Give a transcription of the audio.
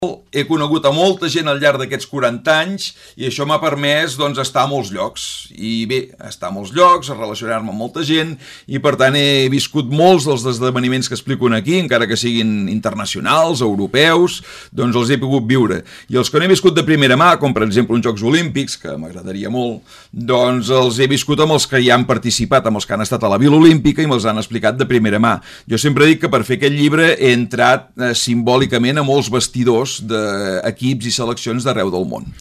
He conegut a molta gent al llarg d'aquests 40 anys i això m'ha permès estar a molts llocs. I bé, estar a molts llocs, relacionar-me amb molta gent i per tant he viscut molts dels esdeveniments que explico aquí, encara que siguin internacionals, europeus, els he pogut viure. I els que no he viscut de primera mà, com per exemple uns Jocs Olímpics, que m'agradaria molt, els he viscut amb els que hi han participat, amb els que han estat a la Vila Olímpica i me'ls han explicat de primera mà. Jo sempre dic que per fer aquest llibre he entrat simbòlicament a molts vestidors d'equips i seleccions d'arreu del món.